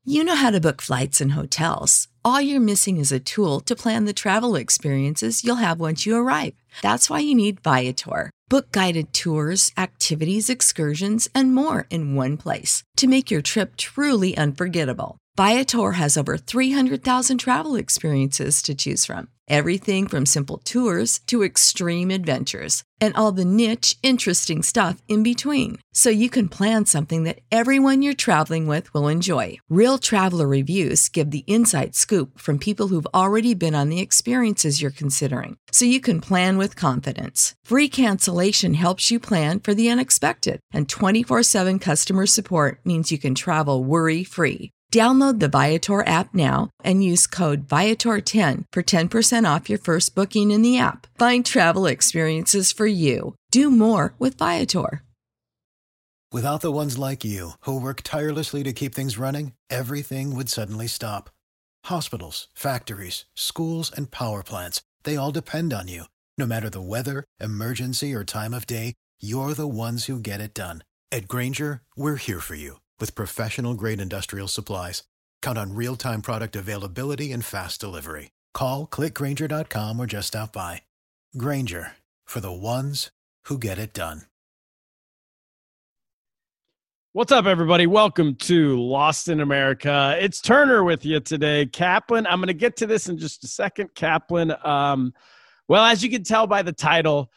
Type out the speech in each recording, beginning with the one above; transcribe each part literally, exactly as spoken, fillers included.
You know how to book flights and hotels. All you're missing is a tool to plan the travel experiences you'll have once you arrive. That's why you need Viator. Book guided tours, activities, excursions, and more in one place to make your trip truly unforgettable. Viator has over three hundred thousand travel experiences to choose from. Everything from simple tours to extreme adventures and all the niche, interesting stuff in between. So you can plan something that everyone you're traveling with will enjoy. Real traveler reviews give the inside scoop from people who've already been on the experiences you're considering. So you can plan with confidence. Free cancellation helps you plan for the unexpected. And twenty-four seven customer support means you can travel worry-free. Download the Viator app now and use code Viator ten for ten percent off your first booking in the app. Find travel experiences for you. Do more with Viator. Without the ones like you, who work tirelessly to keep things running, everything would suddenly stop. Hospitals, factories, schools, and power plants, they all depend on you. No matter the weather, emergency, or time of day, you're the ones who get it done. At Grainger, we're here for you. With professional-grade industrial supplies, count on real-time product availability and fast delivery. Call, click Grainger dot com, or just stop by. Grainger, for the ones who get it done. What's up, everybody? Welcome to Lost in America. It's Turner with you today. Kaplan, I'm going to get to this in just a second. Kaplan, um, well, as you can tell by the title,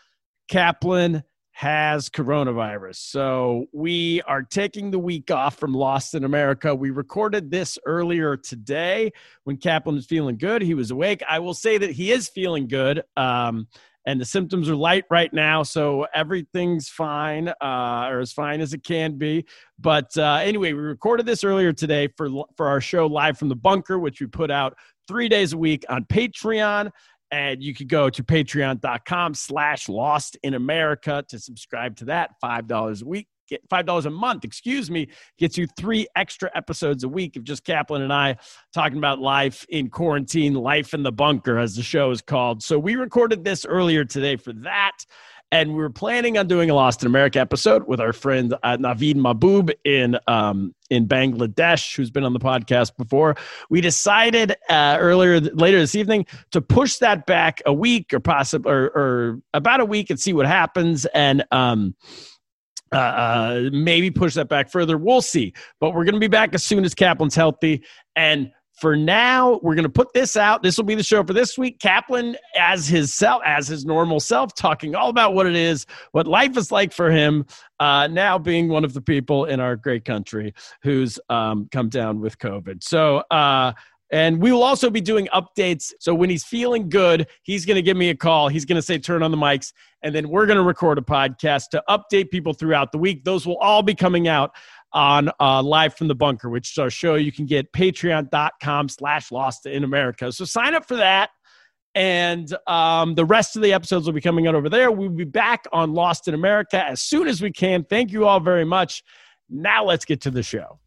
Kaplan has coronavirus. So we are taking the week off from Lost in America. We recorded this earlier today when Kaplan was feeling good. He was awake. I will say that he is feeling good. Um, and the symptoms are light right now. So everything's fine, uh, or as fine as it can be. But uh, anyway, we recorded this earlier today for, for our show Live from the Bunker, which we put out three days a week on Patreon. And you could go to patreon.com slash lost in America to subscribe to that. five dollars a week, get five dollars a month, excuse me, gets you three extra episodes a week of just Kaplan and I talking about life in quarantine, life in the bunker, as the show is called. So we recorded this earlier today for that. And we were planning on doing a Lost in America episode with our friend uh, Naveed Mahboob in um, in Bangladesh, who's been on the podcast before. We decided uh, earlier, later this evening, to push that back a week or possibly or, or about a week and see what happens, and um, uh, uh, maybe push that back further. We'll see. But we're going to be back as soon as Kaplan's healthy. And for now, we're going to put this out. This will be the show for this week. Kaplan, as his self, as his normal self, talking all about what it is, what life is like for him, uh, now being one of the people in our great country who's um, come down with COVID. So, uh, and we will also be doing updates. So when he's feeling good, he's going to give me a call. He's going to say, turn on the mics. And then we're going to record a podcast to update people throughout the week. Those will all be coming out on uh, Live from the Bunker, which is our show. You can get patreon.com slash Lost in America. So sign up for that. And um, the rest of the episodes will be coming out over there. We'll be back on Lost in America as soon as we can. Thank you all very much. Now let's get to the show.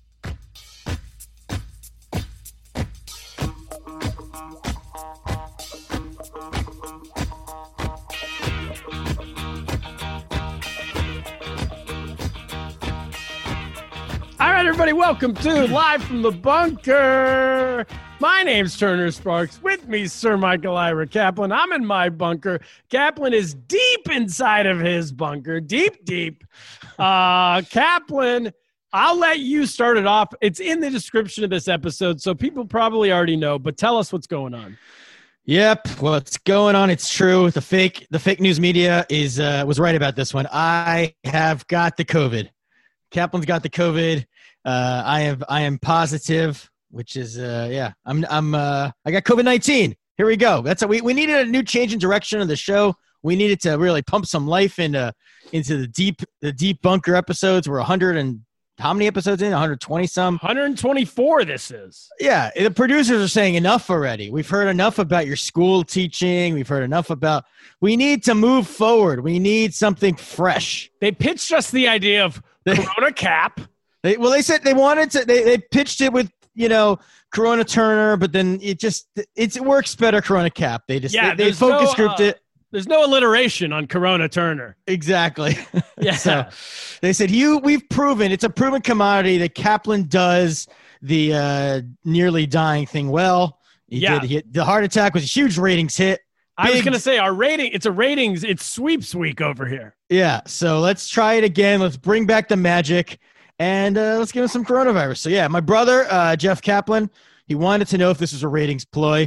All right, everybody, welcome to Live from the Bunker. My name's Turner Sparks. With me, Sir Michael Ira Kaplan. I'm in my bunker. Kaplan is deep inside of his bunker, deep, deep. Uh, Kaplan, I'll let you start it off. It's in the description of this episode, so people probably already know, but tell us what's going on. Yep, what's going on? It's true. The fake, the fake news media is uh, was right about this one. I have got the COVID. Kaplan's got the COVID. Uh, I have, I am positive, which is, uh, yeah, I'm, I'm, uh, I got COVID nineteen. Here we go. That's a, we, we needed a new change in direction of the show. We needed to really pump some life into, into the deep, the deep bunker episodes. We're a hundred and how many episodes in? one hundred twenty some? one hundred twenty-four this is. Yeah. The producers are saying enough already. We've heard enough about your school teaching. We've heard enough about, we need to move forward. We need something fresh. They pitched us the idea of Corona Cap. They, well, they said they wanted to, they, they pitched it with, you know, Corona Turner, but then it just, it's, it works better Corona Cap. They just, yeah, they, they focus no, grouped uh, it. There's no alliteration on Corona Turner. Exactly. Yeah. So they said, you, we've proven, it's a proven commodity that Kaplan does the uh, nearly dying thing well. He Yeah. did. He, the heart attack was a huge ratings hit. I was Big- going to say our rating, it's a ratings, it's sweeps week over here. Yeah. So let's try it again. Let's bring back the magic and uh, let's give him some coronavirus. So yeah, my brother, uh, Jeff Kaplan, he wanted to know if this was a ratings ploy.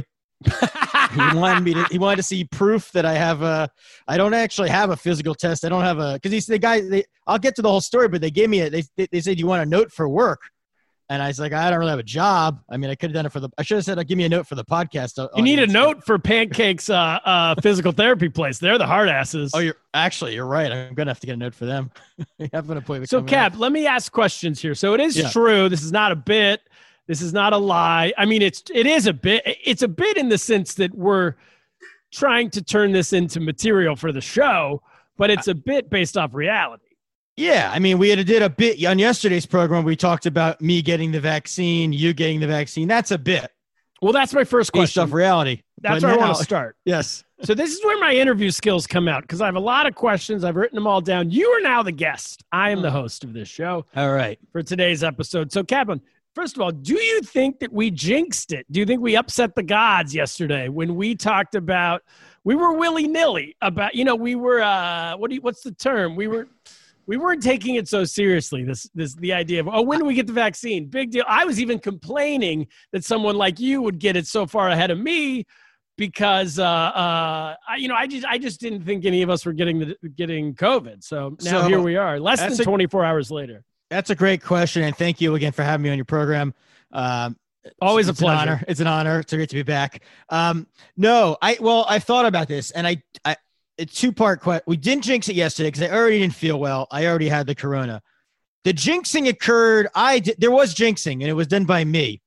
he wanted me to, he wanted to see proof that I have a, I don't actually have a physical test. I don't have a, cause he's the guy, they, I'll get to the whole story, but they gave me a, they, they said, you want a note for work? And I was like, I don't really have a job. I mean, I could have done it for the, I should have said, give me a note for the podcast. You need a note for Pancake's uh, uh, physical therapy place. They're the hard asses. Oh, you're actually, you're right. I'm going to have to get a note for them. You have an appointment. So coming Cap, up. let me ask questions here. So it is Yeah. true. This is not a bit. This is not a lie. I mean, it's, it is a bit, it's a bit in the sense that we're trying to turn this into material for the show, but it's a bit based off reality. Yeah, I mean, we had did a bit on yesterday's program. We talked about me getting the vaccine, you getting the vaccine. That's a bit Well, that's my first based question. off reality. That's But where I now- want to start. Yes. So this is where my interview skills come out because I have a lot of questions. I've written them all down. You are now the guest. I am the host of this show All right. for today's episode. So, Kaplan, first of all, do you think that we jinxed it? Do you think we upset the gods yesterday when we talked about, we were willy-nilly about, you know, we were, uh, what do you, what's the term? We were, we weren't taking it so seriously. This, this, the idea of, oh, when do we get the vaccine? Big deal. I was even complaining that someone like you would get it so far ahead of me because, uh, uh, I, you know, I just, I just didn't think any of us were getting the, getting COVID. So now So, here we are, less than that's a- twenty-four hours later. That's a great question, and thank you again for having me on your program. Um, Always a it's an pleasure. honor. It's an honor. It's great to be back. Um, no, I well, I thought about this, and I, I it's two part question. We didn't jinx it yesterday because I already didn't feel well. I already had the corona. The jinxing occurred. I did, there was jinxing, and it was done by me.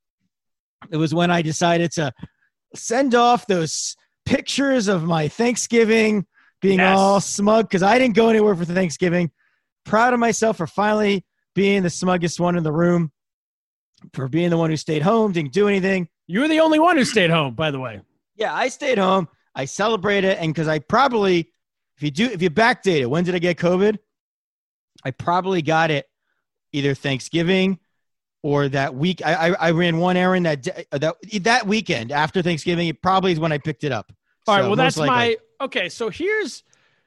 It was when I decided to send off those pictures of my Thanksgiving being Yes. all smug because I didn't go anywhere for Thanksgiving. Proud of myself for finally being the smuggest one in the room, for being the one who stayed home, didn't do anything. You were the only one who stayed home, by the way. Yeah, I stayed home. I celebrated, and because I probably, if you do, if you backdate it, when did I get COVID? I probably got it either Thanksgiving or that week. I I, I ran one errand that day- that that weekend after Thanksgiving. It probably is when I picked it up. All right, So well, most that's likely. my okay. So here's,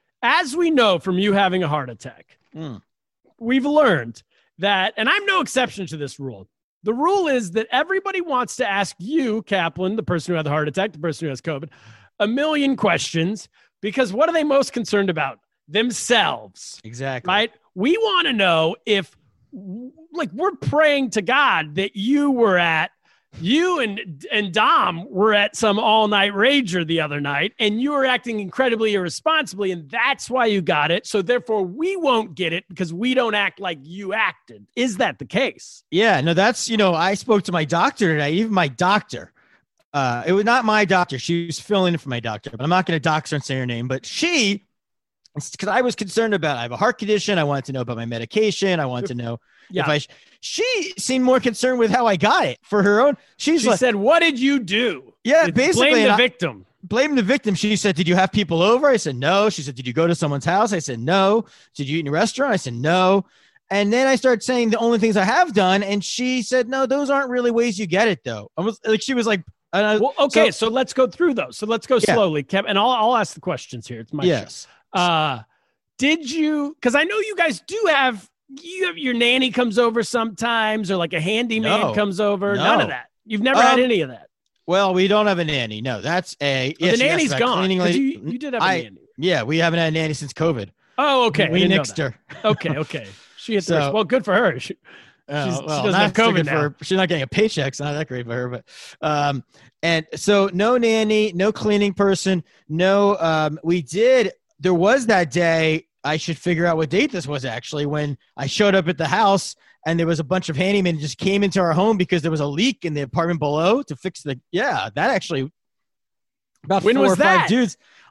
as we know from you having a heart attack, Mm. we've learned that, and I'm no exception to this rule. The rule is that everybody wants to ask you, Kaplan, the person who had the heart attack, the person who has COVID, a million questions because what are they most concerned about? Themselves, Exactly. right? We want to know if, like, we're praying to God that you were at, you and and Dom were at some all-night rager the other night, and you were acting incredibly irresponsibly, and that's why you got it. So therefore, we won't get it because we don't act like you acted. Is that the case? Yeah, no, that's, you know, I spoke to my doctor today, even my doctor. Uh, it was not my doctor. She was filling in for my doctor, but I'm not going to dox her and say her name. But she, because I was concerned about, I have a heart condition. I wanted to know about my medication. I wanted to know Yeah. if I, sh- she seemed more concerned with how I got it for her own. She's She like, said, "What did you do?" yeah, It's basically. blame and the I- victim. blame the victim. She said, did you have people over? I said, no. She said, did you go to someone's house? I said, no. Did you eat in a restaurant? I said, no. And then I started saying the only things I have done. And she said, no, those aren't really ways you get it though. I was like, she was like, uh, Well, okay, so- so, let's go through those. So let's go Yeah. slowly, Kev, and I'll I'll ask the questions here. It's my yes. show. Uh, did you? Because I know you guys do have you have your nanny comes over sometimes, or like a handyman No. comes over. No. None of that. You've never had Um, any of that. Well, we don't have a nanny. No, that's a, Well, yes, the you asked nanny's about gone. cleaning 'cause lady. You, you did have a I- nanny. Yeah. We haven't had a nanny since COVID. Oh, okay. I We didn't know nixed that. her. Okay, okay. She hit the So- risk. Well, good for her. She, Oh, She's- she well, doesn't have not so COVID good for now. her. She's not getting a paycheck. It's not that great for her, but, um, and so no nanny, no cleaning person, no, um, we did, there was that day, I should figure out what date this was actually, when I showed up at the house and there was a bunch of handymen just came into our home because there was a leak in the apartment below to fix the, yeah, that actually, about When four was or five that? dudes.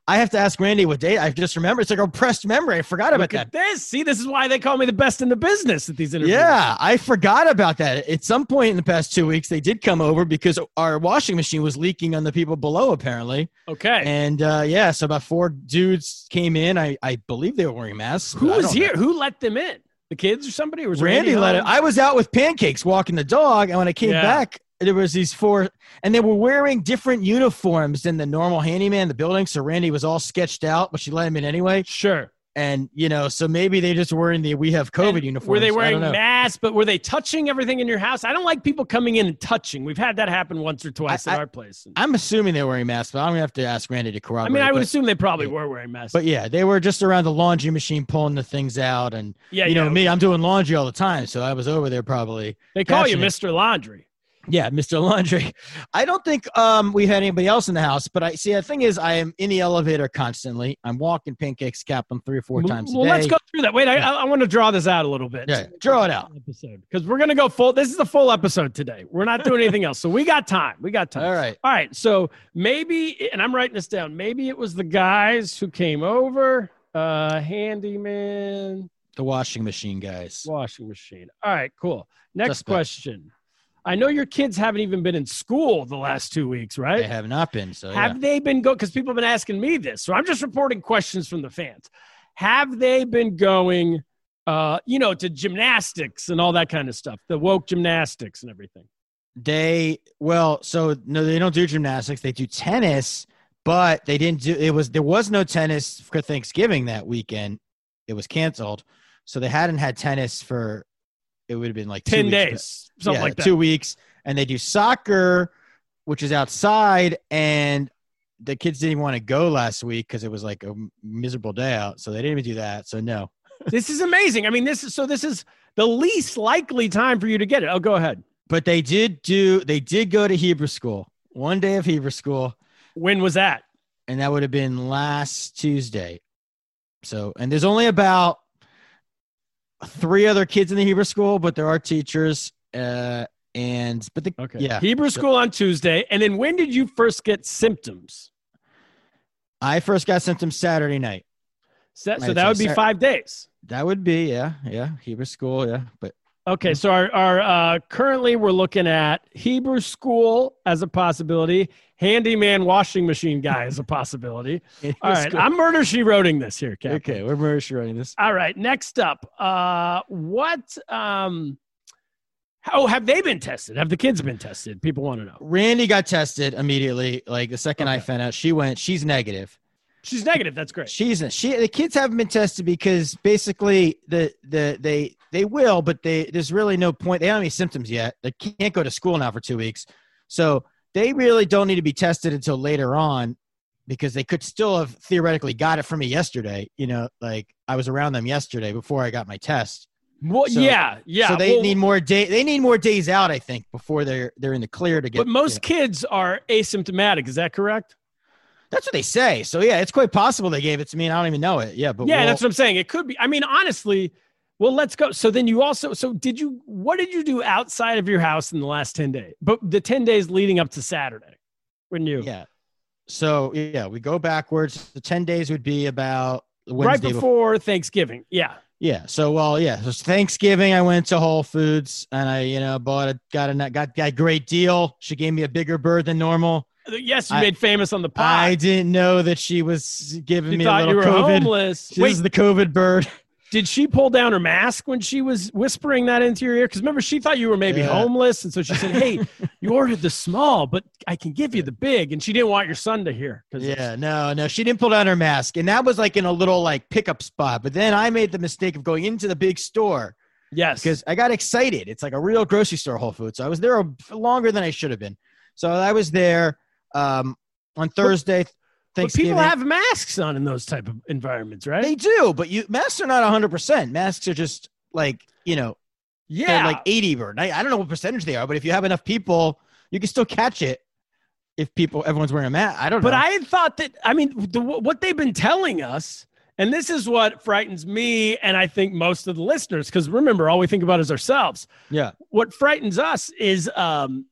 I have to ask Randy what day. I just remember. It's like a repressed memory. I forgot about Look that. at this. See, this is why they call me the best in the business at these interviews. Yeah, I forgot about that. At some point in the past two weeks, they did come over because our washing machine was leaking on the people below, apparently. Okay. And uh, yeah, so about four dudes came in. I, I believe they were wearing masks. Who I was don't here? know. Who let them in? The kids or somebody? Or was Randy, Randy let it. home? I was out with Pancakes walking the dog, and when I came Yeah. back, there was these four, and they were wearing different uniforms than the normal handyman in the building. So Randy was all sketched out, but she let him in anyway. Sure. And, you know, so maybe they just were in the we have COVID And uniforms. Were they I wearing don't know. masks, but were they touching everything in your house? I don't like people coming in and touching. We've had that happen once or twice I- at I- our place. I'm assuming they were wearing masks, but I'm going to have to ask Randy to I corroborate. mean, I would but, assume they probably were wearing masks. But yeah, they were just around the laundry machine pulling the things out. And, yeah, you know, yeah. me, I'm doing laundry all the time. So I was over there probably. They call you catching it. Mister Laundry. Yeah, Mister Laundry. I don't think um, we had anybody else in the house, but I see the thing is I am in the elevator constantly. I'm walking Pancakes Kaplan three or four times well, a day. let's go through that. Wait, I, Yeah. I, I want to draw this out a little bit. Yeah, draw it out. Episode because we're gonna go full. This is the full episode today. We're not doing anything else, so we got time. We got time. All right. All right. So maybe, and I'm writing this down. Maybe it was the guys who came over. Uh, handyman, The washing machine guys. washing machine. All right. Cool. Next Suspect. question. I know your kids haven't even been in school the last two weeks, right? They have not been. So Have yeah. they been go? Because people have been asking me this, so I'm just reporting questions from the fans. Have they been going, uh, you know, to gymnastics and all that kind of stuff, the woke gymnastics and everything? They well, so no, they don't do gymnastics. They do tennis, but they didn't do. It was there was no tennis for Thanksgiving that weekend. It was canceled, so they hadn't had tennis for. It would have been like two Ten weeks. days, something Yeah, like that. two weeks, and they do soccer, which is outside, and the kids didn't even want to go last week because it was like a miserable day out, so they didn't even do that. So no, This is amazing. I mean, this is so. This is the least likely time for you to get it. Oh, go ahead. but they did do. They did go to Hebrew school one day of Hebrew school, When was that? and that would have been last Tuesday. So, and there's only about three other kids in the Hebrew school, but there are teachers. Uh, and but the Okay. yeah, Hebrew So- school on Tuesday, and then when did you first get symptoms? I first got symptoms Saturday night. So, so Right, that so would be Sat- five days. That would be yeah, yeah, Hebrew school, yeah, but. Okay, so our, our uh, currently we're looking at Hebrew school as a possibility, handyman washing machine guy as a possibility. All right, I'm murder she wrote this here, Captain. okay. We're murder she writing this. All right, next up, uh, what? Um, oh, have they been tested? Have the kids been tested? People want to know. Randy got tested immediately. Like the second I Okay. found out, she went. She's negative. She's negative. That's great. She's she. The kids haven't been tested because basically the the they they will, but they there's really no point. They don't have any symptoms yet. They can't go to school now for two weeks, so they really don't need to be tested until later on, because they could still have theoretically got it from me yesterday. You know, like I was around them yesterday before I got my test. Well, So- yeah, yeah. So they well, need more day. They need more days out, I think, before they're they're in the clear to get. But most you know. kids are asymptomatic. Is that correct? That's what they say. So yeah, it's quite possible they gave it to me, and I don't even know it. Yeah, but yeah, we'll- that's what I'm saying. It could be. I mean, honestly, well, let's go. So then you also, so did you, what did you do outside of your house in the last ten days? But the ten days leading up to Saturday, when you, yeah. So yeah, we go backwards. The ten days would be about Wednesday right before Thanksgiving. Yeah. Yeah. So well, yeah. So it's Thanksgiving, I went to Whole Foods and I, you know, bought a got a got, got a great deal. She gave me a bigger bird than normal. Yes, you I- made famous on the pod. I didn't know that she was giving She me a thought you little were COVID. homeless. This Wait, is the COVID bird. did she pull down her mask when she was whispering that into your ear? Because remember, she thought you were maybe Yeah. homeless. And so she said, hey, you ordered the small, but I can give you the big. And she didn't want your son to hear. 'cause it's- Yeah, no, no, she didn't pull down her mask, and that was like in a little like pickup spot. But then I made the mistake of going into the big store Yes. because I got excited. It's like a real grocery store, Whole Foods. So I was there a- longer than I should have been. So I was there um, on Thursday. But Thanksgiving. people have masks on in those type of environments, right? They do, but you masks are not one hundred percent. Masks are just like, you know, yeah. they're like eighty or I, I don't know what percentage they are, but if you have enough people, you can still catch it if people everyone's wearing a mask. I don't But know. I had thought that, I mean, the, what they've been telling us, and this is what frightens me and I think most of the listeners, because remember, all we think about is ourselves. yeah. What frightens us is um,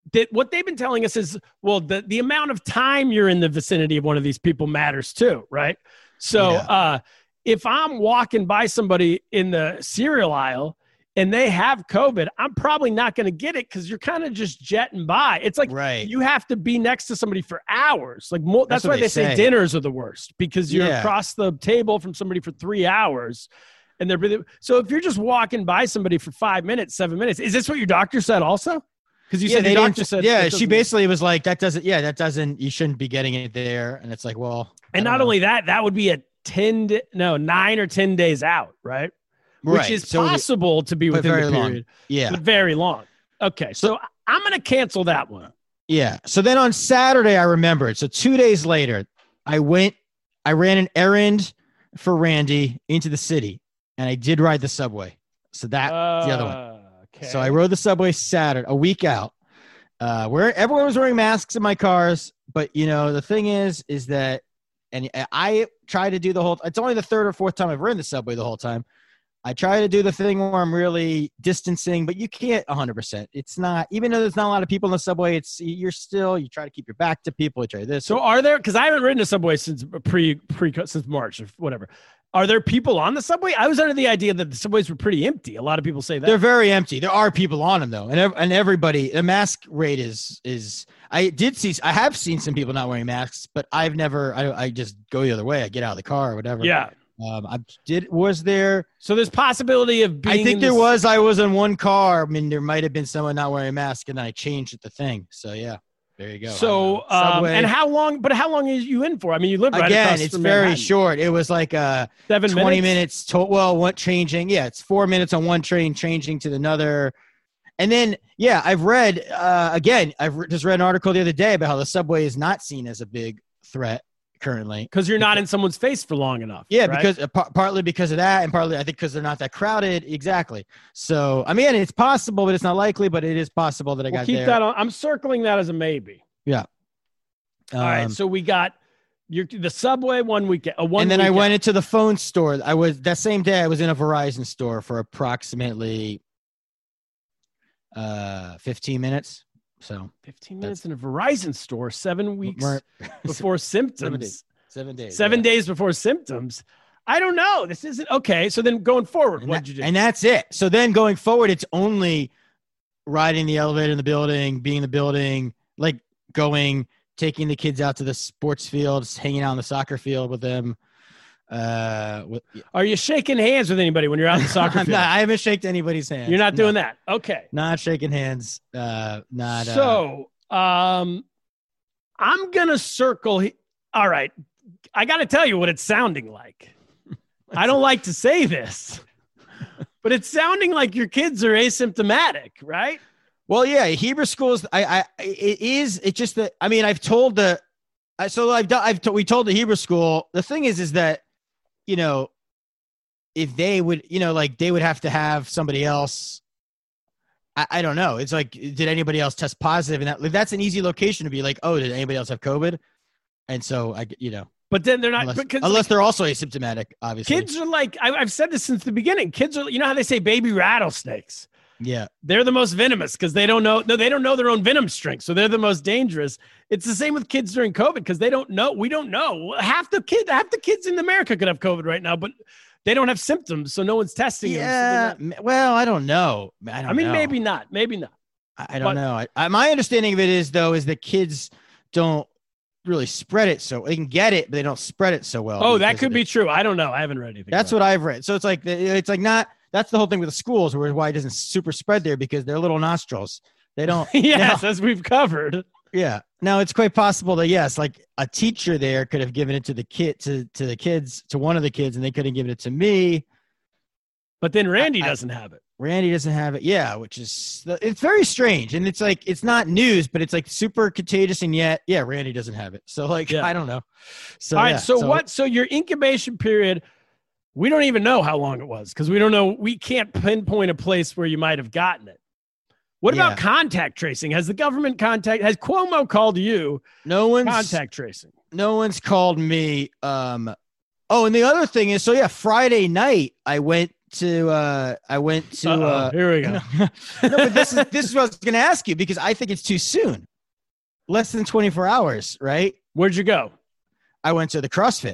that what they've been telling us is, well, the, the amount of time you're in the vicinity of one of these people matters too, right? So Yeah. uh, if I'm walking by somebody in the cereal aisle and they have COVID, I'm probably not going to get it because you're kind of just jetting by. It's like Right. you have to be next to somebody for hours. Like more, that's, That's what why they they say. say. dinners are the worst because you're Yeah. across the table from somebody for three hours. And they're really, so if you're just walking by somebody for five minutes, seven minutes, is this what your doctor said also? Because you yeah, said they your didn't, doctor said, yeah, that she doesn't- basically was like, that doesn't, yeah, that doesn't, you shouldn't be getting it there. And it's like, well, I And don't not know. only that, that would be a ten, di- no, nine or ten days out, right? Which Right. is So it- possible to be but within very the long. period, yeah. but very long. Okay, so I'm going to cancel that one. Yeah. So then on Saturday, I remembered. So two days later, I went, I ran an errand for Randy into the city, and I did ride the subway. So that's the other one. Uh, Okay. So I rode the subway Saturday, a week out, uh, where everyone was wearing masks in my cars. But, you know, the thing is, is that, and I try to do the whole, it's only the third or fourth time I've ridden the subway the whole time. I try to do the thing where I'm really distancing, but you can't one hundred percent. It's not, even though there's not a lot of people in the subway, it's, you're still, you try to keep your back to people, you try this. So are there, because I haven't ridden a subway since pre, pre, since March or whatever. Are there people on the subway? I was under the idea that the subways were pretty empty. A lot of people say that. They're very empty. There are people on them though. And, ev- and everybody, the mask rate is, is, I did see, I have seen some people not wearing masks, but I've never, I, I just go the other way. I get out of the car or whatever. Yeah. Um, I did, was there, So there's possibility of being I think in there this- was, I was in one car. I mean, there might've been someone not wearing a mask and then I changed the thing. So yeah, there you go. So, I don't know. um, Subway. and how long, but how long is you in for? I mean, you live right Again, across it's from very Manhattan. short. It was like uh Seven twenty minutes. minutes to, well, what changing. Yeah. It's four minutes on one train, changing to another. And then, yeah, I've read, uh, again, I've re- just read an article the other day about how the subway is not seen as a big threat currently. Because you're not in someone's face for long enough. Yeah, right? because uh, par- partly because of that, and partly I think because they're not that crowded. Exactly. So I mean, it's possible, but it's not likely. But it is possible that I we'll got keep there. that on. I'm circling that as a maybe. Yeah. All right. Um, So we got your the subway one weekend. A one and then I weekend. went into the phone store. I was that same day. I was in a Verizon store for approximately uh fifteen minutes. So fifteen minutes in a Verizon store, seven weeks Mer- before symptoms. Seven days. Seven days. Seven yeah. days before symptoms. I don't know. This isn't okay. So then going forward, And what that- did you do? And that's it. So then going forward, it's only riding the elevator in the building, being in the building, like going, taking the kids out to the sports fields, hanging out on the soccer field with them. Uh, with, Are you shaking hands with anybody when you're out in the soccer I'm field? not, I haven't shaken anybody's hand. You're not doing No. that. Okay. Not shaking hands. Uh, not. Uh, So, um, I'm gonna circle. He- All right, I got to tell you what it's sounding like. I don't like to say this, but it's sounding like your kids are asymptomatic, right? well, yeah, Hebrew schools. I, I, it is. It's just that. I mean, I've told the. I so I've done. I've to, we told the Hebrew school. The thing is, is that, you know, if they would, you know, like they would have to have somebody else. I, I don't know. It's like, did anybody else test positive? And that like, that's an easy location to be like, oh, did anybody else have COVID? And so I, you know, But then they're not unless, because unless like, they're also asymptomatic, obviously. kids are like I, I've said this since the beginning. Kids are, you know how they say baby rattlesnakes. Yeah. They're the most venomous because they don't know. No, they don't know their own venom strength, so they're the most dangerous. It's the same with kids during COVID because they don't know. We don't know. Half the kid, half the kids in America could have COVID right now, but they don't have symptoms, so no one's testing them. so they're Yeah. not- m- Well, I don't know. I don't I mean, know. maybe not. Maybe not. I I don't But- know. I, I, my understanding of it is, though, is that kids don't really spread it. So they can get it, but they don't spread it so well. Oh, that because could of be it. true. I don't know. I haven't read anything. That's about what I've read. So it's like, it's like not, that's the whole thing with the schools, where why it doesn't super spread there, because they're little nostrils. They don't. it. Yes, now- as we've covered. yeah. Now it's quite possible that, yes, like a teacher there could have given it to the kid, to, to the kids, to one of the kids, and they could have given it to me. But then Randy I- I- doesn't have it. Randy doesn't have it. Yeah, which is, it's very strange. And it's like, it's not news, but it's like super contagious. And yet, yeah, Randy doesn't have it. So like, Yeah. I don't know. So, All right. yeah, So, what? So your incubation period, we don't even know how long it was because we don't know. We can't pinpoint a place where you might have gotten it. What Yeah. about contact tracing? Has the government contact? Has Cuomo called you? No one's, Contact tracing. no one's called me. Um, oh, and the other thing is, so yeah, Friday night, I went to uh, I went to. Uh-oh, uh, here we go. No, no, but this is this is what I was going to ask you because I think it's too soon. Less than twenty-four hours, right? Where'd you go? I went to the CrossFit.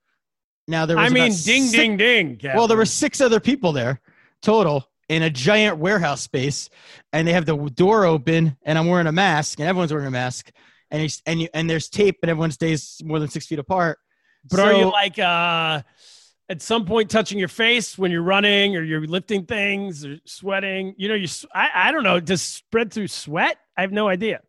Now there was I mean, about ding, six, ding, ding. Captain. Well, there were six other people there total in a giant warehouse space, and they have the door open, and I'm wearing a mask, and everyone's wearing a mask, and you, and you, and there's tape, and everyone stays more than six feet apart. But so, are you like uh, at some point touching your face when you're running or you're lifting things or sweating? You know, you I, I don't know. Does spread through sweat? I have no idea.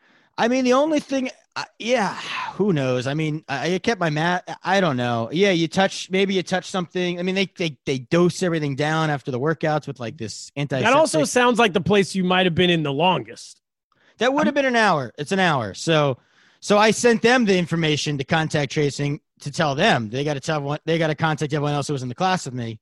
I mean, the only thing, uh, yeah, who knows? I mean, I, I kept my mat. I don't know. Yeah, you touch, maybe you touch something. I mean, they they they dose everything down after the workouts with like this anti. That also sounds like the place you might have been in the longest. That would have been an hour. It's an hour. So, so I sent them the information to contact tracing to tell them they got to tell one, they got to contact everyone else who was in the class with me.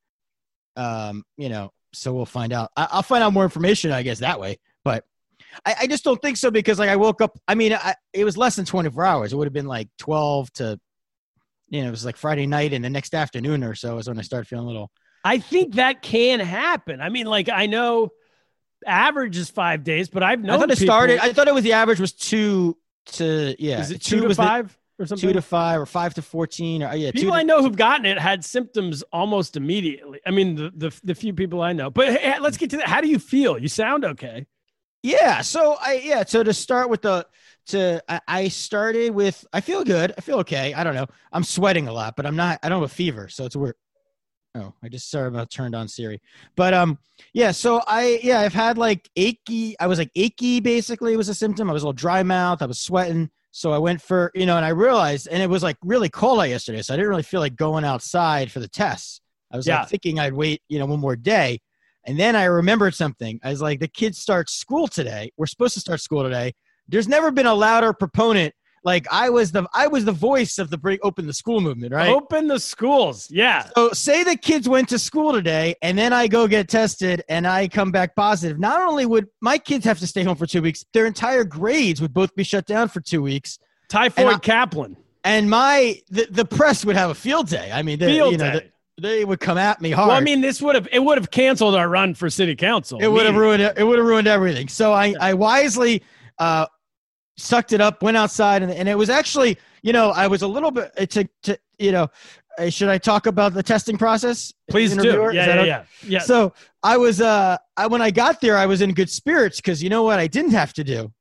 Um, you know, so we'll find out. I, I'll find out more information, I guess, that way. But I, I just don't think so because like I woke up. I mean, I, it was less than twenty-four hours. It would have been like twelve to, you know, it was like Friday night and the next afternoon or so is when I started feeling a little. I think that can happen. I mean, like I know average is five days, but I've known I thought it people, started. I thought it was the average was two to yeah. Is it two, two to was five the, or something? Two to five or five to fourteen or yeah. People two to, I know who've gotten it had symptoms almost immediately. I mean, the the, the few people I know. But hey, let's get to that. How do you feel? You sound okay. Yeah. So I, yeah. So to start with the, to, I, I started with, I feel good. I feel okay. I don't know. I'm sweating a lot, but I'm not, I don't have a fever. So it's weird. Oh, I just, sorry about turned on Siri, but, um, yeah. So I, yeah, I've had like achy, I was like achy basically was a symptom. I was a little dry mouth. I was sweating. So I went for, you know, and I realized, and it was like really cold out yesterday. So I didn't really feel like going outside for the tests. I was yeah. like thinking I'd wait, you know, one more day. And then I remembered something. I was like, the kids start school today. We're supposed to start school today. There's never been a louder proponent. Like I was the I was the voice of the bring open the school movement, right? Open the schools. Yeah. So say the kids went to school today and then I go get tested and I come back positive. Not only would my kids have to stay home for two weeks, their entire grades would both be shut down for two weeks. Typhoid and I, Kaplan. And my the, the press would have a field day. I mean, they, field you know, day. The, they would come at me hard. Well, I mean, this would have it would have canceled our run for city council. It would have ruined it. It would have ruined everything. So I, I wisely uh, sucked it up, went outside, and, and it was actually, you know, I was a little bit to, to you know, uh, should I talk about the testing process? Please do. Yeah, yeah, okay? yeah, yeah. So I was, uh, I when I got there, I was in good spirits because you know what I didn't have to do?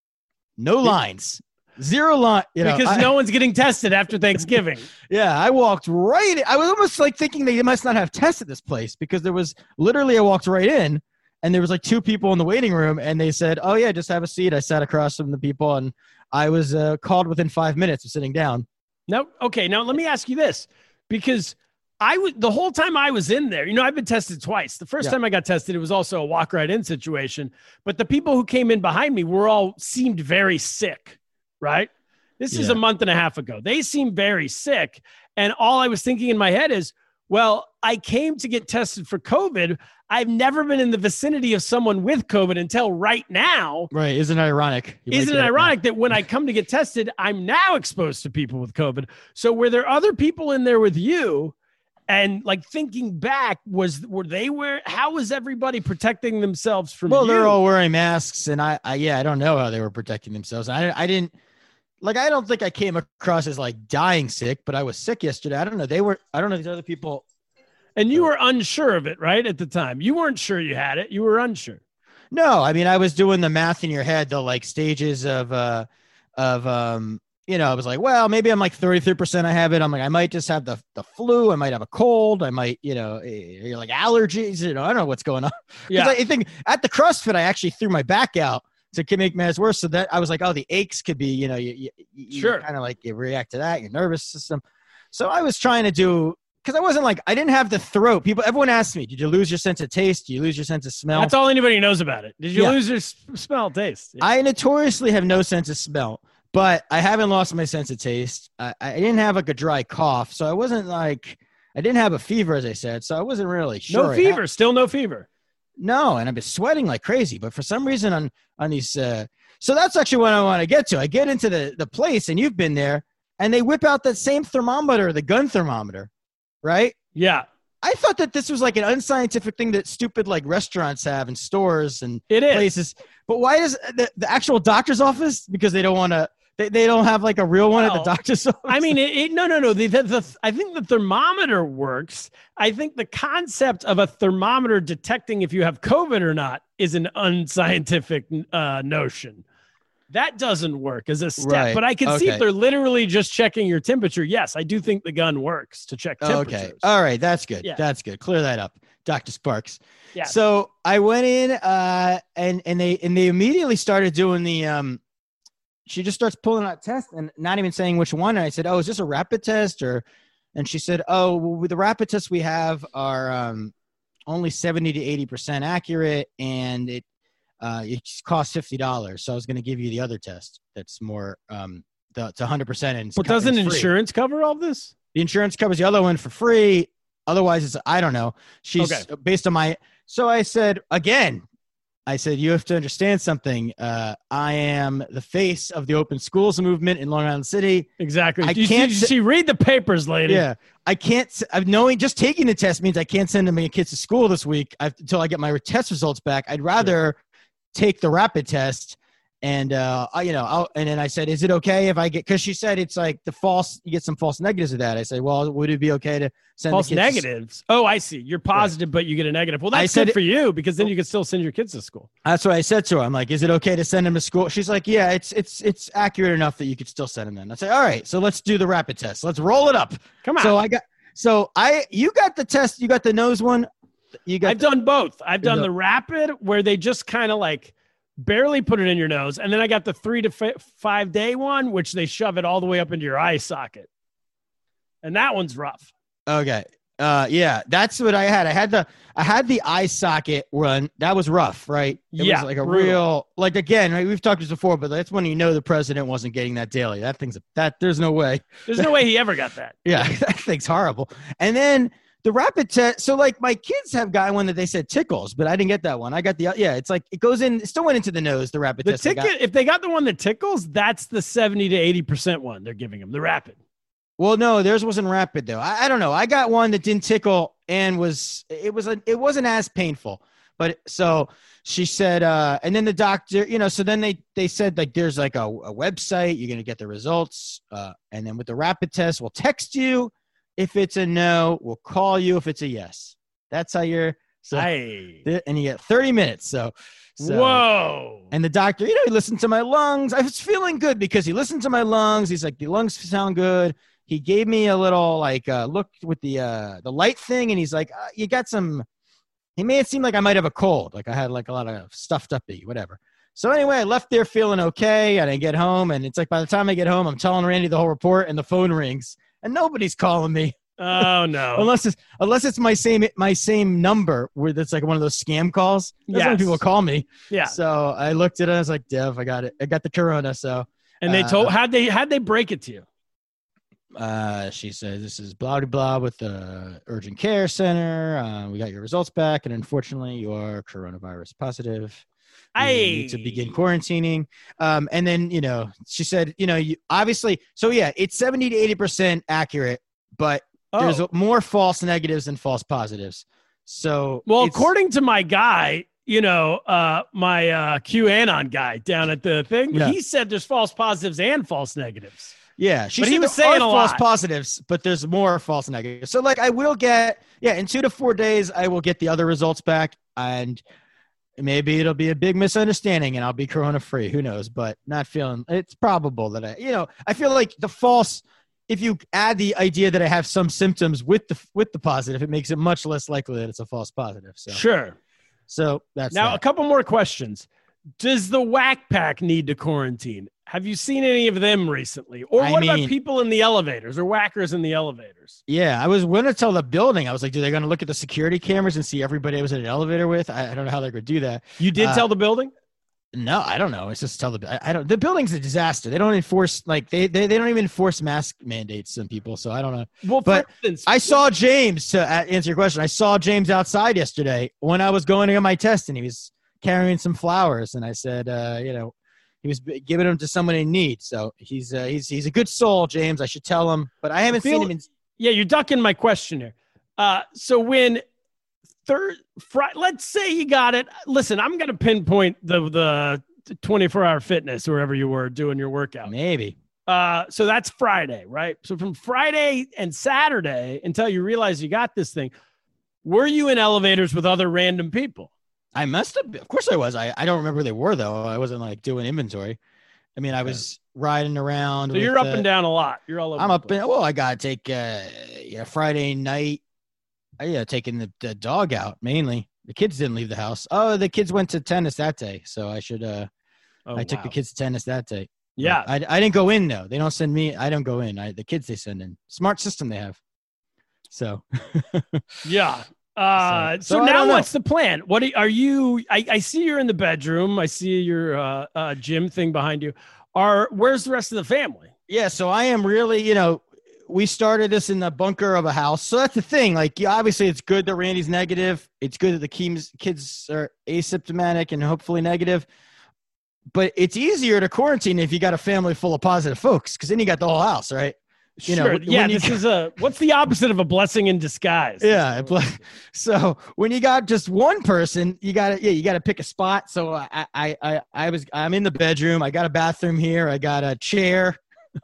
No lines. Zero line, you know, because I, no one's getting tested after Thanksgiving. Yeah, I walked right in. I was almost like thinking they must not have tested this place because there was literally I walked right in and there was like two people in the waiting room and they said, "Oh yeah, just have a seat." I sat across from the people and I was uh, called within five minutes of sitting down. No, okay. Now let me ask you this, because I would the whole time I was in there. You know, I've been tested twice. The first yeah. time I got tested, it was also a walk right in situation. But the people who came in behind me were all seemed very sick. Right? This yeah. is a month and a half ago. They seem very sick. And all I was thinking in my head is, well, I came to get tested for COVID. I've never been in the vicinity of someone with COVID until right now. Right. Isn't it ironic? You Isn't it ironic it that when I come to get tested, I'm now exposed to people with COVID? So were there other people in there with you? And like thinking back, was were they where? How was everybody protecting themselves from? Well, you? they're all wearing masks, and I, I, yeah, I don't know how they were protecting themselves. I, I didn't. Like, I don't think I came across as like dying sick, but I was sick yesterday. I don't know. They were, I don't know these other people. And you were unsure of it, right? At the time, you weren't sure you had it. You were unsure. No, I mean, I was doing the math in your head, the like stages of, uh, of, um, you know, I was like, well, maybe I'm like thirty-three percent I have it. I'm like, I might just have the, the flu. I might have a cold. I might, you know, you're like allergies, you know, I don't know what's going on. Yeah. I think at the CrossFit, I actually threw my back out to make matters worse. So that I was like, oh, the aches could be, you know, you, you, sure. you kind of like you react to that, your nervous system. So I was trying to do, cause I wasn't like, I didn't have the throat. People, everyone asked me, did you lose your sense of taste? Do you lose your sense of smell? That's all anybody knows about it. Did you yeah. lose your smell, taste? Yeah. I notoriously have no sense of smell, but I haven't lost my sense of taste. I, I didn't have like a dry cough. So I wasn't like, I didn't have a fever, as I said. So I wasn't really sure. No fever, still no fever. No, and I've been sweating like crazy, but for some reason on on these, uh, so that's actually what I want to get to. I get into the the place, and you've been there, and they whip out that same thermometer, the gun thermometer, right? Yeah. I thought that this was like an unscientific thing that stupid like restaurants have and stores and It is. places. But why does the, the actual doctor's office? Because they don't want to. They, they don't have like a real one Well, at the doctor's office. I mean, it, it, no, no, no. The, the, the, I think the thermometer works. I think the concept of a thermometer detecting if you have COVID or not is an unscientific uh, notion. That doesn't work as a step. Right. But I can see Okay. if they're literally just checking your temperature. Yes, I do think the gun works to check temperatures. Okay. All right. That's good. Yeah. That's good. Clear that up, Doctor Sparks. Yeah. So I went in uh, and, and they and they immediately started doing the um, she just starts pulling out tests and not even saying which one. And I said, oh, is this a rapid test? Or, and she said, oh, well, with the rapid tests we have are um, only seventy to eighty percent accurate. And it, uh, it costs fifty dollars. So I was going to give you the other test. That's more, um, the, it's one hundred percent. And it's But co- doesn't it's free. insurance cover all this? The insurance covers the other one for free. Otherwise it's, I don't know. She's Okay. based on my, so I said, again, I said, you have to understand something. Uh, I am the face of the open schools movement in Long Island City. Exactly. I you, can't you s- see, read the papers, lady. Yeah. I can't, s- I'm knowing just taking the test means I can't send my kids to school this week I, until I get my test results back. I'd rather take the rapid test. And, uh, I, you know, I'll, and then I said, is it okay if I get, cause she said, it's like the false, you get some false negatives of that. I said, well, would it be okay to send False the kids to negatives. Oh, I see. You're positive, but you get a negative. Well, I that's said good it- for you because then you can still send your kids to school. That's what I said to her. I'm like, is it okay to send him to school? She's like, yeah, it's it's it's accurate enough that you could still send him in. I say, all right, so let's do the rapid test. Let's roll it up. Come on. So I got so I you got the test, you got the nose one. You got I've done both. I've done the- the rapid where they just kind of like barely put it in your nose. And then I got the three to fi- five day one, which they shove it all the way up into your eye socket. And that one's rough. okay. Uh yeah, that's what I had. I had the I had the eye socket one. That was rough, right? It Yeah, was like a brutal. real like again, right, we've talked this before, but that's when you know the president wasn't getting that daily. That thing's a, that there's no way. There's no way he ever got that. Yeah, that thing's horrible. And then the rapid test. So like my kids have gotten one that they said tickles, but I didn't get that one. I got the, yeah, it's like, it goes in, it still went into the nose, the rapid The test. I got. ticket, if they got the one that tickles, that's the seventy to eighty percent one they're giving them, the rapid. Well, no, theirs wasn't rapid though. I, I don't know. I got one that didn't tickle and was, it was, a, it wasn't as painful, but so she said, uh, and then the doctor, you know, so then they, they said like, there's like a, a website, you're going to get the results. Uh, and then with the rapid test, we'll text you. If it's a no, we'll call you if it's a yes. That's how you're. So, Hey. th- and you get thirty minutes. So, so Whoa. and the doctor, you know, he listened to my lungs. I was feeling good because he listened to my lungs. He's like, the lungs sound good. He gave me a little like uh, look with the uh, the light thing, and he's like, uh, you got some. He made it seem like I might have a cold, like I had like a lot of stuffed up, whatever. So anyway, I left there feeling okay, and I get home, and it's like by the time I get home, I'm telling Randy the whole report, and the phone rings. And nobody's calling me Oh, no. unless it's unless it's my same my same number where that's like one of those scam calls. That's when Yes. people call me. Yeah. So I looked at it. I was like, Dev, I got it. I got the corona. So And they uh, told, how'd they, how'd they break it to you? uh, she said, this is blah, blah, blah with the urgent care center. Uh, we got your results back. And unfortunately, you are coronavirus positive. You need to begin quarantining. Um, and then, you know, she said, you know, you obviously, so yeah, it's seventy to eighty percent accurate, but there's Oh. more false negatives than false positives. So, Well, it's- according to my guy, you know, uh, my uh, QAnon guy down at the thing, Yeah. he said there's false positives and false negatives. yeah, she but said he was there saying are a false lot. positives, but there's more false negatives. So, like, I will get, yeah, in two to four days, I will get the other results back, and maybe it'll be a big misunderstanding, and I'll be corona free. Who knows? But not feeling. It's probable that I, you know, I feel like the false. If you add the idea that I have some symptoms with the with the positive, it makes it much less likely that it's a false positive. So, Sure. so that's Now, that. a couple more questions. Does the Whack Pack need to quarantine? Have you seen any of them recently? Or I what mean- about people in the elevators or whackers in the elevators? Yeah, I was going to tell the building. I was like, "Do they going to look at the security cameras and see everybody I was in an elevator with?" I, I don't know how they're going to do that. You did Uh, tell the building? No, I don't know. It's just tell the I, I don't. The building's a disaster. They don't enforce like they, they they don't even enforce mask mandates on people. So I don't know. Well, but for instance, I saw James to uh, answer your question. I saw James outside yesterday when I was going to get my test, and he was carrying some flowers. And I said, uh, you know, he was b- giving them to someone in need. So he's uh, he's he's a good soul, James. I should tell him, but I haven't Feel- seen him in. yeah, you're ducking my question here. Uh, so when third Friday, let's say you got it. Listen, I'm going to pinpoint the the twenty-four hour fitness, wherever you were doing your workout. Maybe. Uh, so that's Friday, right? So from Friday and Saturday until you realize you got this thing, were you in elevators with other random people? I must have. Of course I was. I, I don't remember who they were, though. I wasn't like doing inventory. I mean, I was riding around. So with, you're up uh, and down a lot. You're all over. I'm the up place. and, well, I got to take, uh, yeah, Friday night. Uh, yeah, taking the, the dog out mainly. The kids didn't leave the house. Oh, the kids went to tennis that day. So I should, uh, Oh, I took wow. the kids to tennis that day. Yeah. I, I didn't go in, though. They don't send me. I don't go in. I, the kids they send in. Smart system they have. So. Yeah. Uh, so, So- so I now don't know. what's the plan? What are, are you, I, I see you're in the bedroom. I see your, uh, uh, gym thing behind you. Are, where's the rest of the family? Yeah, so I am really, you know, we started this in the bunker of a house. So that's the thing. Like, yeah, obviously, it's good that Randy's negative. It's good that the kids kids are asymptomatic and hopefully negative. But it's easier to quarantine if you got a family full of positive folks, because then you got the whole house, right? You know, Sure. when- yeah. when you This got- is a, what's the opposite of a blessing in disguise? Yeah. it- So when you got just one person, you got to, yeah, you got to pick a spot. So I, I, I, I was, I'm in the bedroom. I got a bathroom here. I got a chair.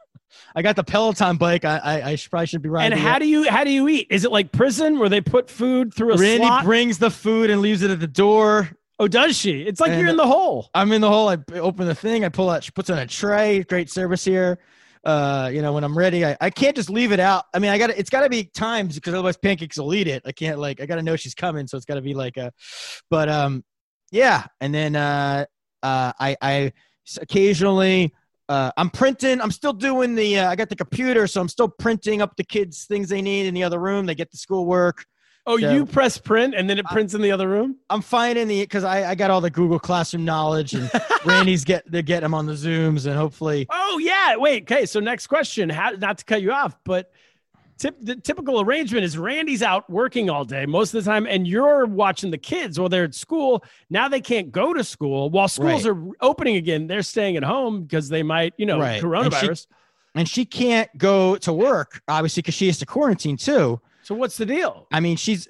I got the Peloton bike. I, I, I should, probably should be riding. And it. how do you, how do you eat? Is it like prison where they put food through a Randy slot? brings the food and leaves it at the door. Oh, does she? It's like And- you're in the hole. I'm in the hole. I open the thing. I pull out. She puts on a tray. Great service here. Uh, you know, when I'm ready, I, I can't just leave it out. I mean, I got to, it's got to be timed because otherwise pancakes will eat it. I can't like, I got to know she's coming. So it's got to be like a, but, um, yeah. And then, uh, uh, I, I occasionally, uh, I'm printing, I'm still doing the, uh, I got the computer. So I'm still printing up the kids things they need in the other room. They get the schoolwork. Oh, So- you press print and then it prints in the other room? I'm finding the, cause I, I got all the Google Classroom knowledge and Randy's get, they're getting them on the Zooms and hopefully, Oh, yeah. Wait. Okay. So next question, how, not to cut you off, but tip, the typical arrangement is Randy's out working all day most of the time, and you're watching the kids while they're at school. Now they can't go to school while schools Right. are opening again. They're staying at home because they might, you know, Right. And she- coronavirus. and she can't go to work obviously because she has to quarantine too. So what's the deal? I mean, she's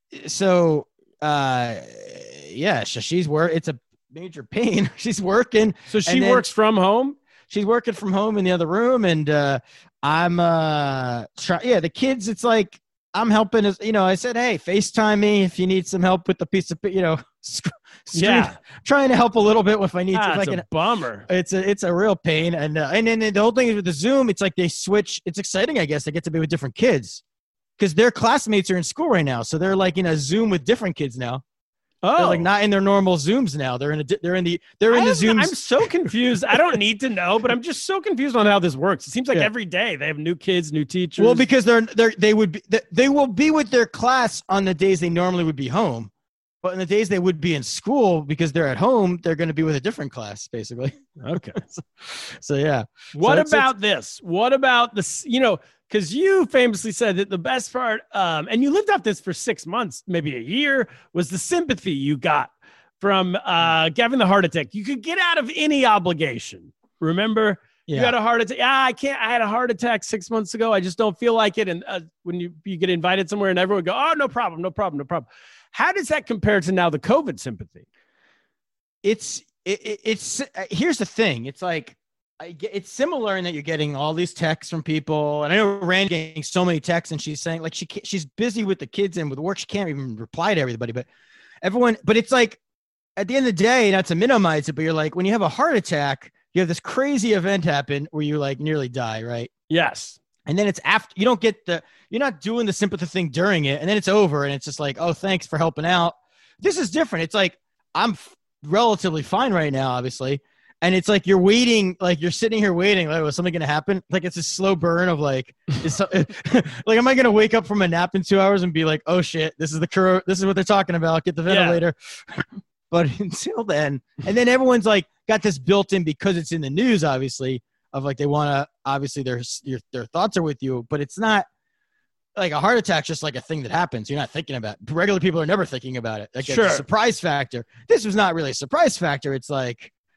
so uh yeah, so she's work. It's a major pain. She's working. So she And then- works from home? She's working from home in the other room, and uh I'm uh try. Yeah, the kids. It's like I'm helping. As you know, I said, hey, FaceTime me if you need some help with the piece of you know. Sc- screen, Yeah. trying to help a little bit if I need to. Ah, If I it's can a bummer. It's a it's a real pain, and uh, and then the whole thing is with the Zoom. It's like they switch. It's exciting, I guess. They get to be with different kids because their classmates are in school right now, so they're like in a Zoom with different kids now. Oh, They're like not in their normal Zooms now. They're in a di- they're in the they're in I the have- Zooms. I'm so confused. I don't need to know, but I'm just so confused on how this works. It seems like Yeah. every day they have new kids, new teachers. Well, because they're they're they would be they- they will be with their class on the days they normally would be home, but in the days they would be in school because they're at home, they're going to be with a different class basically. okay. So yeah. What it's- about this? What about this? You know, because you famously said that the best part, um, and you lived off this for six months, maybe a year, was the sympathy you got from uh, having the heart attack. You could get out of any obligation. Remember, you Yeah. had a heart attack. Ah, I can't. I had a heart attack six months ago. I just don't feel like it. And uh, when you you get invited somewhere, and everyone go, oh, no problem, no problem, no problem. How does that compare to now the COVID sympathy? it's it, it, it's uh, here's the thing. It's like I get, it's similar in that you're getting all these texts from people, and I know Randy getting so many texts, and she's saying like she can't, she's busy with the kids and with work, she can't even reply to everybody. But everyone, but it's like at the end of the day, not to minimize it, but you're like when you have a heart attack, you have this crazy event happen where you like nearly die, right? Yes. And then it's after you don't get the you're not doing the sympathy thing during it, and then it's over, and it's just like, oh, thanks for helping out. This is different. It's like I'm f- relatively fine right now, obviously, and it's like you're waiting, like you're sitting here waiting. Like, was something gonna happen? Like it's a slow burn of like, is so, like, am I gonna wake up from a nap in two hours and be like, oh shit, this is the cur- this is what they're talking about. Get the Yeah. ventilator. But until then, and then everyone's like got this built in because it's in the news, obviously. Of like they want to obviously their your their thoughts are with you, but it's not like a heart attack's just like a thing that happens. You're not thinking about it. Regular people are never thinking about it. Like Sure. it's a surprise factor. This was not really a surprise factor. It's like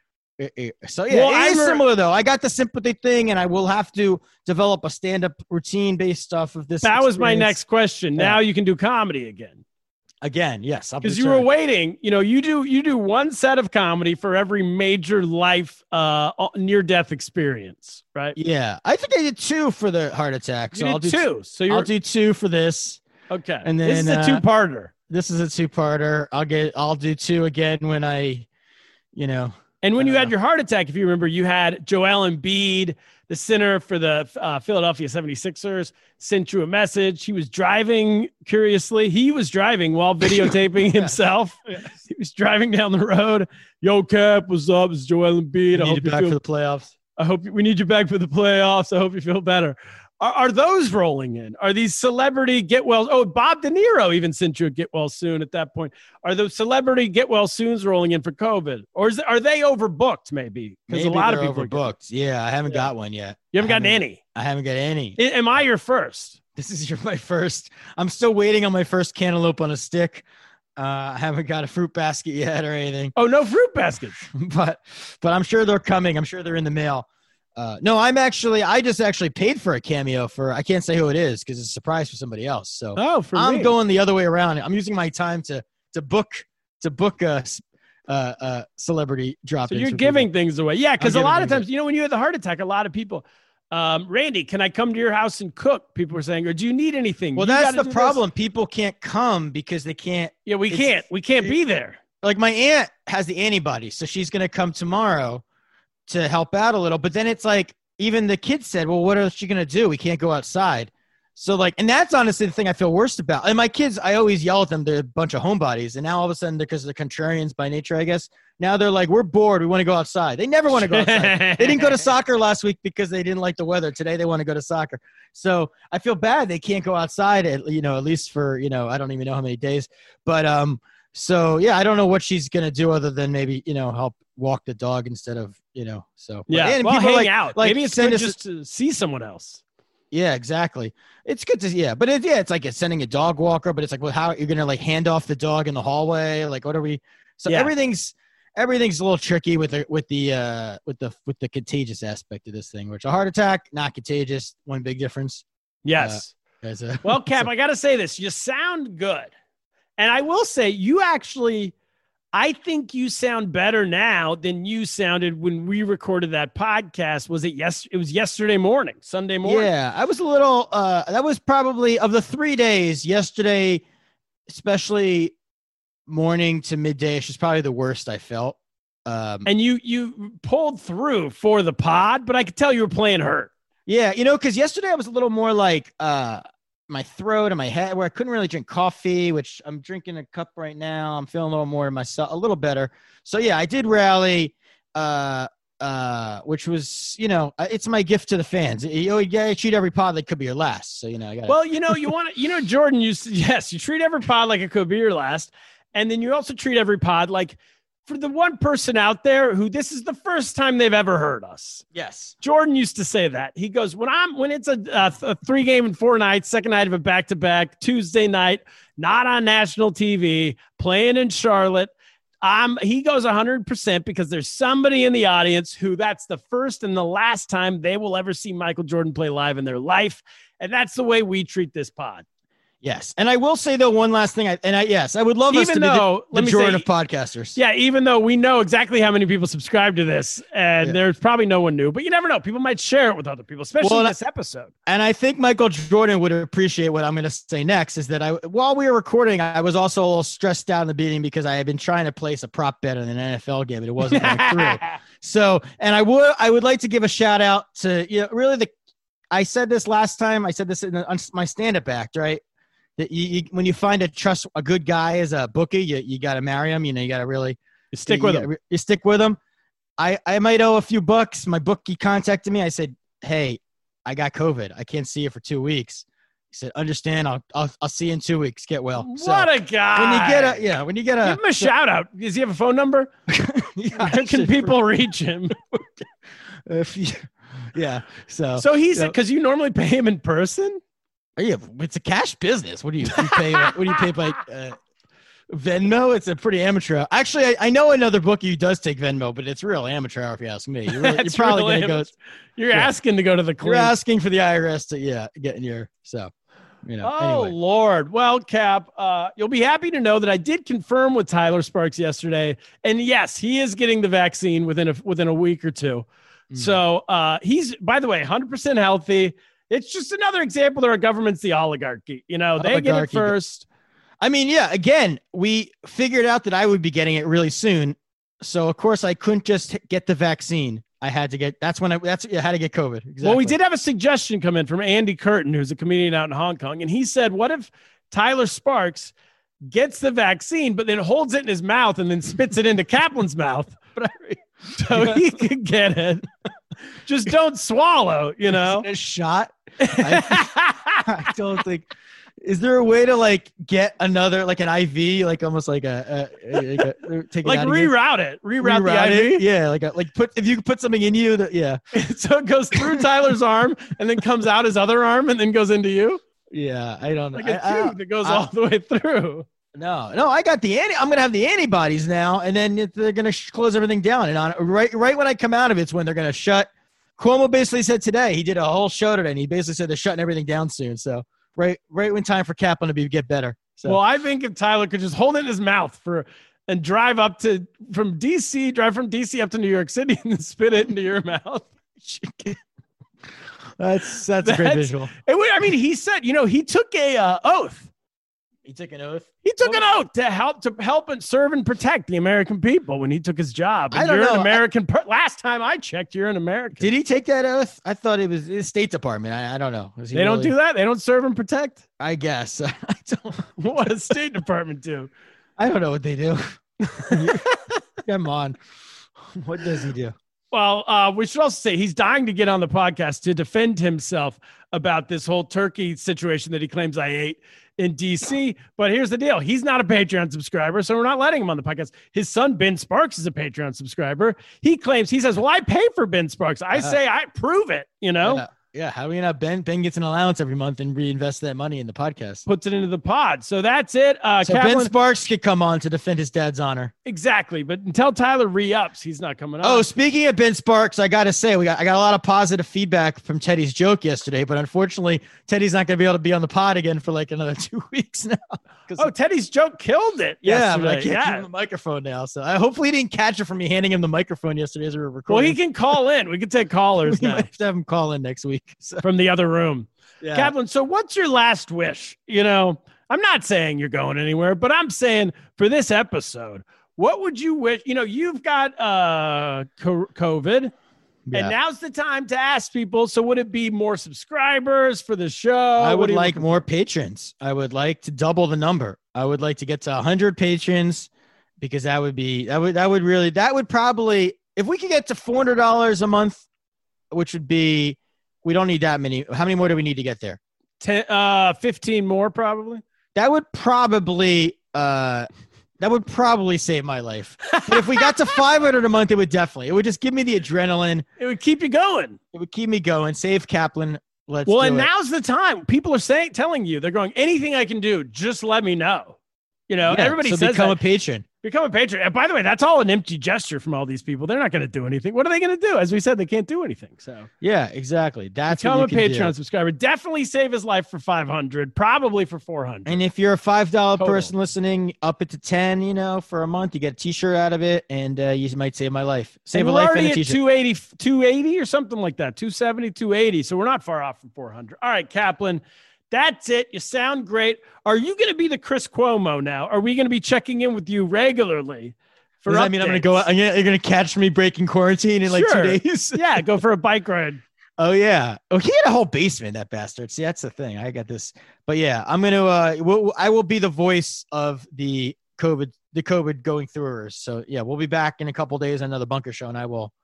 So yeah, Well, it I is re- similar though. I got the sympathy thing, and I will have to develop a stand-up routine based off of this. That was my experience. next question. Yeah. Now you can do comedy again. Again, yes, Because you were waiting, you know, you do you do one set of comedy for every major life uh, near-death experience, right? Yeah, I think I did two for the heart attack. So You I'll did do two. So you're I'll do two for this. okay. And this is then, a uh, two-parter. This is a two-parter. I'll get. I'll do two again when I, you know. And when you uh, had your heart attack, if you remember, you had Joel Embiid, the center for the uh, Philadelphia seventy-sixers, sent you a message. He was driving, curiously. He was driving while videotaping himself. Yes. He was driving down the road. Yo, Cap, what's up? It's Joel Embiid. I need hope you you back feel, for the playoffs. I hope we need you back for the playoffs. I hope you feel better. Are, are those rolling in? Are these celebrity get well? Oh, Bob De Niro even sent you a get well soon at that point. Are those celebrity get well soons rolling in for COVID? Or is, are they overbooked maybe? Because a lot of people are overbooked. Yeah, I haven't Yeah. got one yet. You haven't I gotten haven't- any. I haven't got any. I- Am I your first? This is your my first. I'm still waiting on my first cantaloupe on a stick. Uh, I haven't got a fruit basket yet or anything, Oh, no fruit baskets. but but I'm sure they're coming. I'm sure they're in the mail. Uh, no, I'm actually. I just actually paid for a cameo for. I can't say who it is because it's a surprise for somebody else. So Oh, for I'm me. going the other way around. I'm using my time to to book to book a uh, uh, celebrity drop. So you're giving things away. Yeah, because a giving lot of things times, you know, when you had the heart attack, a lot of people, um, Randy, can I come to your house and cook? People were saying, or do you need anything? Well, You that's gotta the do this. problem. People can't come because they can't. Yeah, we It's- can't. We can't be there. Like my aunt has the antibodies, so she's going to come tomorrow to help out a little. But then it's like, even the kids said, well, what is she going to do? We can't go outside. So like, and that's honestly the thing I feel worst about. And my kids, I always yell at them. They're a bunch of homebodies. And now all of a sudden, because they're contrarians by nature, I guess, now they're like, we're bored. We want to go outside. They never want to go outside. They didn't go to soccer last week because they didn't like the weather. Today, they want to go to soccer. So I feel bad. They can't go outside, at, you know, at least for, you know, I don't even know how many days. But um, so, yeah, I don't know what she's going to do other than maybe, you know, help walk the dog instead of, you know, so. Yeah, and well, people hang like, out. like, Maybe it's send good us- just to see someone else. Yeah, exactly. It's good to yeah, but it, yeah, it's like it's sending a dog walker, but it's like, well, how you're gonna like hand off the dog in the hallway? Like, what are we? So Yeah. everything's everything's a little tricky with the with the uh with the with the contagious aspect of this thing. Which a heart attack, not contagious. One big difference. Yes. As a, Well, Cap, so- I got to say this. You sound good. And I will say, you actually, I think you sound better now than you sounded when we recorded that podcast. Was it yes? It was yesterday morning, Sunday morning. yeah, I was a little. Uh, that was probably of the three days. Yesterday, especially morning to midday, was probably the worst I felt. Um, And you you pulled through for the pod, but I could tell you were playing hurt. Yeah, you know, because yesterday I was a little more like uh, my throat and my head, where I couldn't really drink coffee, which I'm drinking a cup right now. I'm feeling a little more myself, a little better. So yeah, I did rally, uh, uh, which was, you know, uh, it's my gift to the fans. You know, you gotta treat every pod like could be your last. So you know, I got. Well, you know, you want to, you know, Jordan used to, yes, you treat every pod like it could be your last. And then you also treat every pod like, for the one person out there who this is the first time they've ever heard us. yes, Jordan used to say that. He goes, when I'm when it's a, a, a three game and four nights, second night of a back to back, Tuesday night, not on national T V, playing in Charlotte. Um, he goes one hundred percent because there's somebody in the audience who that's the first and the last time they will ever see Michael Jordan play live in their life. And that's the way we treat this pod. yes. And I will say though, one last thing. I, and I yes, I would love us Even to though, be the, let the me Jordan say- of podcasters. Yeah, even though we know exactly how many people subscribe to this, and Yeah. there's probably no one new, but you never know. People might share it with other people, especially Well, in and I- this episode. And I think Michael Jordan would appreciate what I'm going to say next is that I, while we were recording, I was also a little stressed out in the beginning because I had been trying to place a prop bet on an N F L game, but it wasn't going through. So, and I would, I would like to give a shout out to, you know, really the, I said this last time, I said this in the, on my stand-up act, right? That you, you, when you find a trust, a good guy as a bookie, you, you got to marry him. You know, you got to really You stick you with gotta- them. You stick with him. I, I might owe a few bucks. My bookie contacted me. I said, hey, I got COVID. I can't see you for two weeks. He said, understand. I'll, I'll, I'll see you in two weeks. Get well. So What a guy. when you get a, yeah, when you get a, Give him a shout out. Does he have a phone number? yeah, Where can actually, people reach him? if you- yeah. So, So he's Yeah. because you normally pay him in person. yeah, it's a cash business. What do you, you pay? What do you pay by, uh, Venmo? It's a pretty amateur. Actually, I, I know another bookie who does take Venmo, but it's real amateur hour if you ask me. You're, really, you're probably going to go. You're yeah. asking to go to the clean. You're asking for the I R S to, yeah, get in your, so, you know. Oh, anyway. Lord. Well, Cap, uh, you'll be happy to know that I did confirm with Tyler Sparks yesterday. And yes, he is getting the vaccine within a, within a week or two. Mm. So uh, he's, by the way, one hundred percent healthy. It's just another example that our government's the oligarchy. You know, they get it first. I mean, yeah, again, we figured out that I would be getting it really soon. So, of course, I couldn't just get the vaccine. I had to get, that's when I, that's, I had to get COVID. Exactly. Well, we did have a suggestion come in from Andy Curtin, who's a comedian out in Hong Kong. And he said, what if Tyler Sparks gets the vaccine, but then holds it in his mouth and then spits it into Kaplan's mouth? But I, so he could get it. Just don't swallow, you know, a shot. I, I don't think. Is there a way to like get another, like an I V, like almost like a, a, like, a, take like it reroute it, reroute, reroute the I V? It? Yeah. Like, a, like put, if you could put something in you that, yeah. So it goes through Tyler's arm and then comes out his other arm and then goes into you. Yeah. I don't know. Like a I, tube I, that goes I, all the way through. No, no, I got the anti, I'm going to have the antibodies now. And then they're going to sh- close everything down. And on right, right when I come out of it, it's when they're going to shut. Cuomo basically said today, he did a whole show today and he basically said they're shutting everything down soon. So, Right, right when time for Kaplan to be get better. So. Well, I think if Tyler could just hold it in his mouth for and drive up to from D C, drive from D C up to New York City, and then spit it into your mouth. that's that's a great visual. It, I mean, he said, you know, he took a uh, oath. He took an oath. He took an oath to help to help and serve and protect the American people when he took his job. And I don't you're know. An American. Per- last time I checked, you're an American. Did he take that oath? I thought it was the State Department. I, I don't know. They really... don't do that. They don't serve and protect. I guess. I don't. What does State Department do? I don't know what they do. Come on. What does he do? Well, uh, we should also say he's dying to get on the podcast to defend himself about this whole turkey situation that he claims I ate in D C. But here's the deal. He's not a Patreon subscriber, so we're not letting him on the podcast. His son, Ben Sparks, is a Patreon subscriber. He claims, he says, well, I pay for Ben Sparks. I uh, say, I prove it, you know? Yeah. Yeah, how do we not? Ben Ben gets an allowance every month and reinvests that money in the podcast. Puts it into the pod. So that's it. Uh, so Kaplan, Ben Sparks could come on to defend his dad's honor. Exactly, but until Tyler re-ups, he's not coming on. Oh, speaking of Ben Sparks, I got to say, we got I got a lot of positive feedback from Teddy's joke yesterday, but unfortunately, Teddy's not going to be able to be on the pod again for like another two weeks now. Oh, Teddy's joke killed it. Yeah, but I can't yeah. give him the microphone now. So I hopefully he didn't catch it from me handing him the microphone yesterday as we were recording. Well, he can call in. We can take callers we now. Might have to have him call in next week so. From the other room. Yeah. Kaplan, so what's your last wish? You know, I'm not saying you're going anywhere, but I'm saying for this episode, what would you wish? You know, you've got uh COVID. Yeah. And now's the time to ask people. So would it be more subscribers for the show? I would like more patrons. I would like to double the number. I would like to get to one hundred patrons because that would be, that would, that would really, that would probably, if we could get to four hundred dollars a month, which would be, we don't need that many. How many more do we need to get there? ten, uh, fifteen more probably. That would probably, uh, that would probably save my life. But if we got to five hundred a month, it would definitely, it would just give me the adrenaline. It would keep you going. It would keep me going. Save Kaplan. Let's well, do and it. now's the time. People are saying, telling you, they're going, anything I can do, just let me know. You know, yeah, everybody so says become that. a patron. Become a patron. And by the way, that's all an empty gesture from all these people. They're not going to do anything. What are they going to do? As we said, they can't do anything. So yeah, exactly. That's become what you a can Patreon do. subscriber. Definitely save his life for five hundred, probably for four hundred. And if you're a five dollar Total. person listening, up it to ten, you know, for a month, you get a t-shirt out of it, and uh, you might save my life. Save and a we're life already and a at t-shirt. two eighty, two eighty or something like that. two seventy, two eighty. So we're not far off from four hundred. All right, Kaplan. That's it. You sound great. Are you going to be the Chris Cuomo now? Are we going to be checking in with you regularly? For Does that mean I'm going to go? I'm gonna, you're going to catch me breaking quarantine in like Sure. two days? Yeah, go for a bike ride. Oh yeah. Oh, he had a whole basement, that bastard. See, that's the thing. I got this, but yeah, I'm going to. Uh, we'll, I will be the voice of the COVID, the COVID going through. So yeah, we'll be back in a couple days on another bunker show, and I will.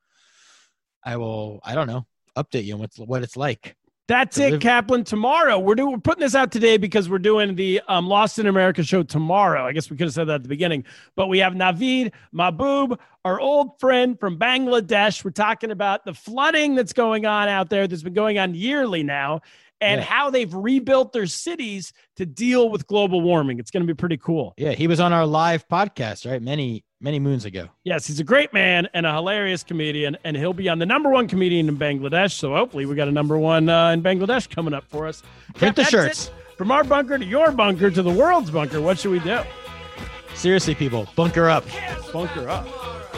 I will. I don't know. Update you on what's what it's like. That's it, Kaplan. Tomorrow, we're doing, we're putting this out today because we're doing the um, Lost in America show tomorrow. I guess we could have said that at the beginning, but we have Naveed, Mahbub, our old friend from Bangladesh. We're talking about the flooding that's going on out there that's been going on yearly now, and yeah. how they've rebuilt their cities to deal with global warming. It's going to be pretty cool. Yeah, he was on our live podcast, right? Many, many moons ago. Yes, he's a great man and a hilarious comedian, and he'll be on the number one comedian in Bangladesh. So hopefully we got a number one uh, in Bangladesh coming up for us. Print the That's shirts. it. From our bunker to your bunker to the world's bunker, what should we do? Seriously, people, bunker up. Bunker up.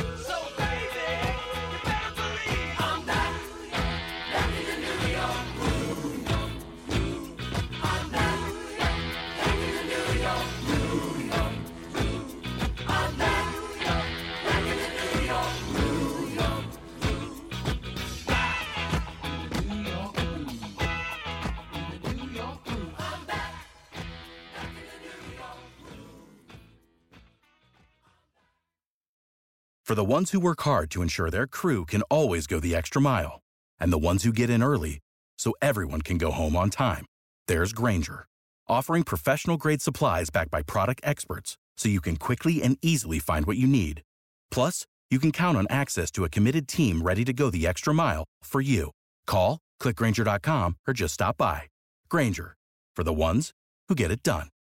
For the ones who work hard to ensure their crew can always go the extra mile, and the ones who get in early so everyone can go home on time, there's Grainger, offering professional-grade supplies backed by product experts so you can quickly and easily find what you need. Plus, you can count on access to a committed team ready to go the extra mile for you. Call, click Grainger dot com, or just stop by. Grainger, for the ones who get it done.